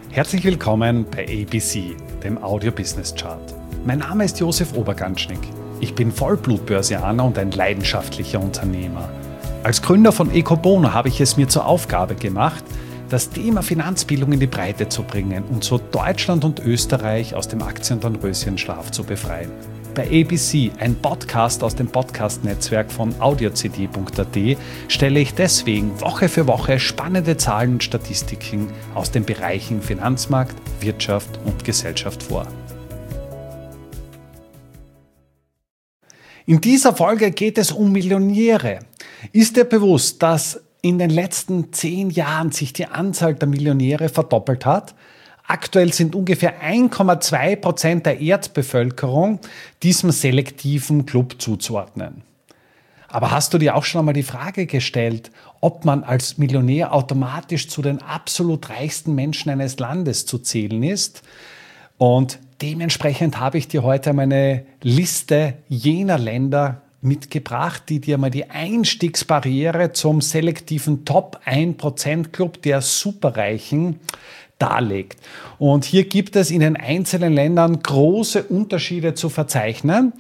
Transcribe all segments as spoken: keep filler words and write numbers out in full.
Herzlich willkommen bei A B C, dem Audio Business Chart. Mein Name ist Josef Oberganschnick. Ich bin Vollblutbörsianer und ein leidenschaftlicher Unternehmer. Als Gründer von Ecobono habe ich es mir zur Aufgabe gemacht, das Thema Finanzbildung in die Breite zu bringen und so Deutschland und Österreich aus dem Aktien- und Röschenschlaf zu befreien. Bei A B C, ein Podcast aus dem Podcast-Netzwerk von audio c d punkt a t, stelle ich deswegen Woche für Woche spannende Zahlen und Statistiken aus den Bereichen Finanzmarkt, Wirtschaft und Gesellschaft vor. In dieser Folge geht es um Millionäre. Ist dir bewusst, dass in den letzten zehn Jahren sich die Anzahl der Millionäre verdoppelt hat? Aktuell sind ungefähr eins Komma zwei Prozent der Erdbevölkerung diesem selektiven Club zuzuordnen. Aber hast du dir auch schon einmal die Frage gestellt, ob man als Millionär automatisch zu den absolut reichsten Menschen eines Landes zu zählen ist? Und dementsprechend habe ich dir heute meine Liste jener Länder mitgebracht, die dir mal die Einstiegsbarriere zum selektiven Top ein Prozent Club der Superreichen darlegt. Und hier gibt es in den einzelnen Ländern große Unterschiede zu verzeichnen.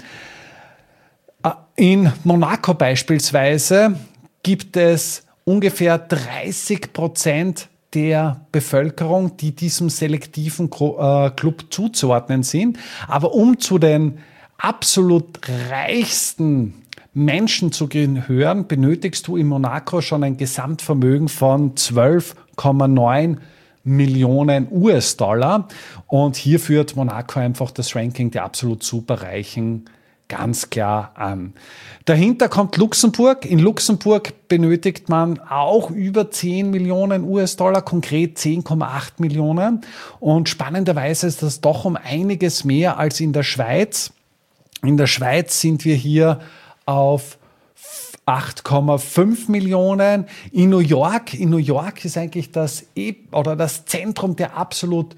In Monaco beispielsweise gibt es ungefähr dreißig Prozent der Bevölkerung, die diesem selektiven Club zuzuordnen sind. Aber um zu den absolut reichsten Menschen zu gehören, benötigst du in Monaco schon ein Gesamtvermögen von zwölf Komma neun Millionen U S-Dollar. Und hier führt Monaco einfach das Ranking der absolut Superreichen ganz klar an. Dahinter kommt Luxemburg. In Luxemburg benötigt man auch über zehn Millionen U S-Dollar, konkret zehn Komma acht Millionen. Und spannenderweise ist das doch um einiges mehr als in der Schweiz. In der Schweiz sind wir hier auf acht Komma fünf Millionen. In New York, in New York ist eigentlich das, oder das Zentrum der absolut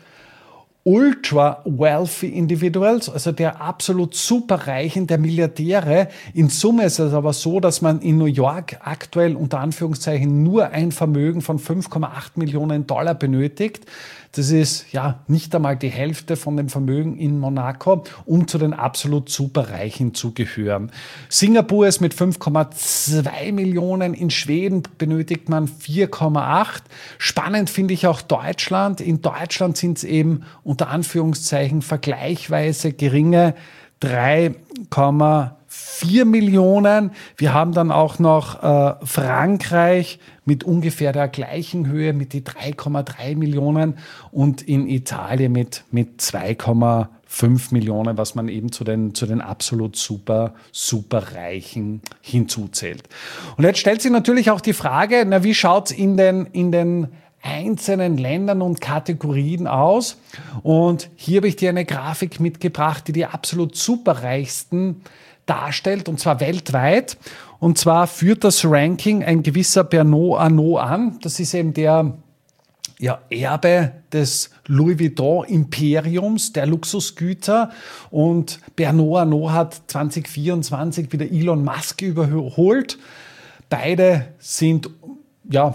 ultra-wealthy Individuals, also der absolut superreichen, der Milliardäre. In Summe ist es aber so, dass man in New York aktuell unter Anführungszeichen nur ein Vermögen von fünf Komma acht Millionen Dollar benötigt. Das ist ja nicht einmal die Hälfte von dem Vermögen in Monaco, um zu den absolut Superreichen zu gehören. Singapur ist mit fünf Komma zwei Millionen, in Schweden benötigt man vier Komma acht. Spannend finde ich auch Deutschland. In Deutschland sind es eben unter Anführungszeichen vergleichsweise geringe drei Komma vier Millionen. Wir haben dann auch noch äh, Frankreich mit ungefähr der gleichen Höhe mit die drei Komma drei Millionen und in Italien mit, mit zwei Komma fünf Millionen, was man eben zu den, zu den absolut super, super Reichen hinzuzählt. Und jetzt stellt sich natürlich auch die Frage, na, wie schaut's in den, in den einzelnen Ländern und Kategorien aus? Und hier habe ich dir eine Grafik mitgebracht, die die absolut superreichsten darstellt, und zwar weltweit. Und zwar führt das Ranking ein gewisser Bernard Arnault an. Das ist eben der ja, Erbe des Louis Vuitton Imperiums, der Luxusgüter. Und Bernard Arnault hat zwanzig vierundzwanzig wieder Elon Musk überholt. Beide sind ja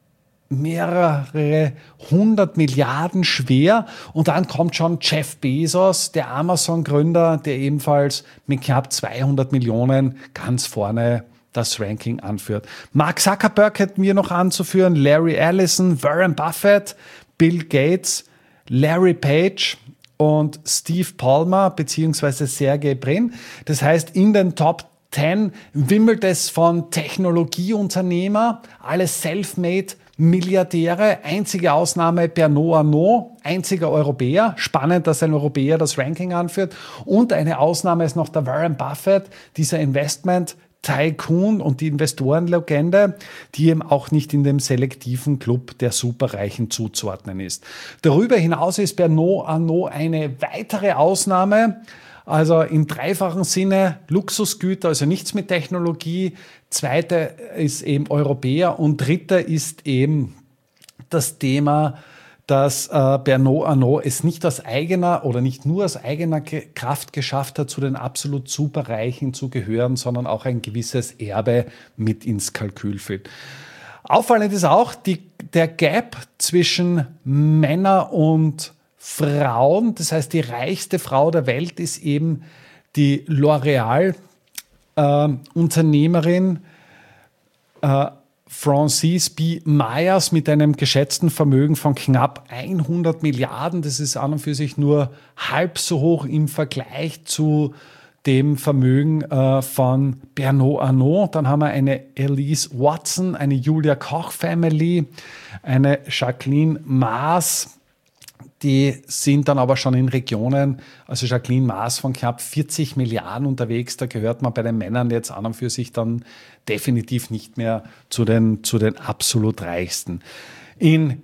mehrere hundert Milliarden schwer. Und dann kommt schon Jeff Bezos, der Amazon-Gründer, der ebenfalls mit knapp zweihundert Millionen ganz vorne das Ranking anführt. Mark Zuckerberg hätten wir noch anzuführen, Larry Ellison, Warren Buffett, Bill Gates, Larry Page und Steve Ballmer bzw. Sergey Brin. Das heißt, in den Top zehn wimmelt es von Technologieunternehmer, alles self-made Milliardäre, einzige Ausnahme Bernard Arnault, einziger Europäer. Spannend, dass ein Europäer das Ranking anführt. Und eine Ausnahme ist noch der Warren Buffett, dieser Investment-Tycoon und die Investorenlegende, die eben auch nicht in dem selektiven Club der Superreichen zuzuordnen ist. Darüber hinaus ist Bernard Arnault eine weitere Ausnahme, also im dreifachen Sinne Luxusgüter, also nichts mit Technologie. Zweite ist eben Europäer und dritte ist eben das Thema, dass äh, Bernard Arnault es nicht aus eigener oder nicht nur aus eigener Kraft geschafft hat, zu den absolut Superreichen zu gehören, sondern auch ein gewisses Erbe mit ins Kalkül führt. Auffallend ist auch die, der Gap zwischen Männern und Frauen. Das heißt, die reichste Frau der Welt ist eben die L'Oreal-Unternehmerin äh, äh, Frances B. Myers mit einem geschätzten Vermögen von knapp hundert Milliarden. Das ist an und für sich nur halb so hoch im Vergleich zu dem Vermögen äh, von Bernard Arnault. Dann haben wir eine Elise Watson, eine Julia Koch Family, eine Jacqueline Maas. Die sind dann aber schon in Regionen, also Jacqueline Maas von knapp vierzig Milliarden unterwegs. Da gehört man bei den Männern jetzt an und für sich dann definitiv nicht mehr zu den, zu den absolut Reichsten. In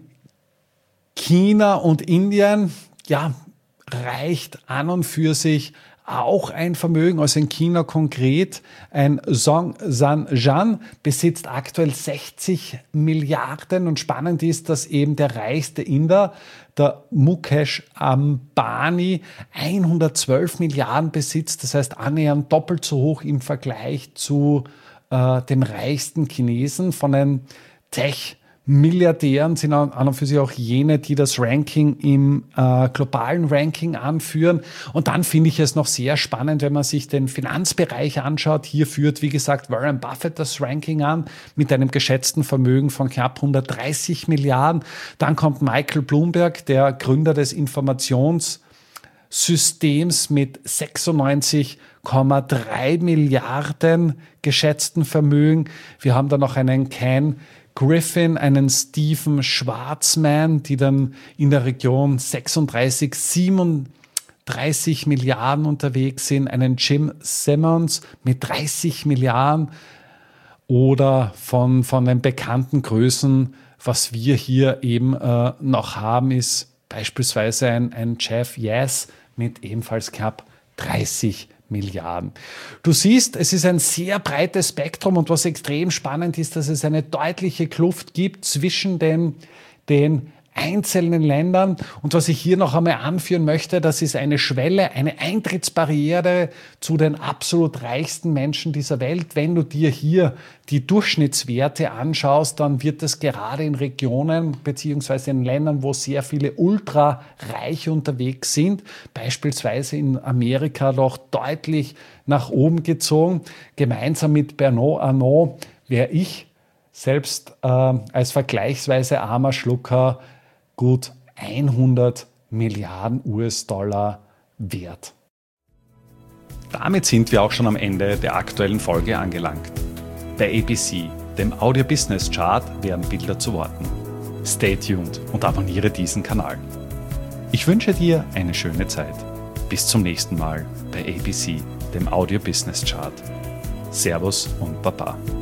China und Indien, ja, reicht an und für sich auch ein Vermögen, also in China konkret, ein Song San-Jan besitzt aktuell sechzig Milliarden und spannend ist, dass eben der reichste Inder, der Mukesh Ambani, hundertzwölf Milliarden besitzt, das heißt annähernd doppelt so hoch im Vergleich zu äh, dem reichsten Chinesen. Von den Tech Milliardären sind an und für sich auch jene, die das Ranking im äh, globalen Ranking anführen. Und dann finde ich es noch sehr spannend, wenn man sich den Finanzbereich anschaut. Hier führt, wie gesagt, Warren Buffett das Ranking an mit einem geschätzten Vermögen von knapp hundertdreißig Milliarden. Dann kommt Michael Bloomberg, der Gründer des Informationssystems mit sechsundneunzig Komma drei Milliarden geschätzten Vermögen. Wir haben da noch einen Ken Griffin, einen Stephen Schwarzman, die dann in der Region sechsunddreißig, siebenunddreißig Milliarden unterwegs sind, einen Jim Simmons mit dreißig Milliarden oder von, von den bekannten Größen, was wir hier eben äh, noch haben, ist beispielsweise ein, ein Jeff Yass mit ebenfalls knapp dreißig Milliarden. Du siehst, es ist ein sehr breites Spektrum und was extrem spannend ist, dass es eine deutliche Kluft gibt zwischen den, den einzelnen Ländern. Und was ich hier noch einmal anführen möchte, das ist eine Schwelle, eine Eintrittsbarriere zu den absolut reichsten Menschen dieser Welt. Wenn du dir hier die Durchschnittswerte anschaust, dann wird es gerade in Regionen beziehungsweise in Ländern, wo sehr viele Ultrareiche unterwegs sind, beispielsweise in Amerika, doch deutlich nach oben gezogen. Gemeinsam mit Bernard Arnault wäre ich selbst äh, als vergleichsweise armer Schlucker gut hundert Milliarden U S-Dollar wert. Damit sind wir auch schon am Ende der aktuellen Folge angelangt. Bei A B C, dem Audio Business Chart, werden Bilder zu Worten. Stay tuned und abonniere diesen Kanal. Ich wünsche dir eine schöne Zeit. Bis zum nächsten Mal bei A B C, dem Audio Business Chart. Servus und Baba.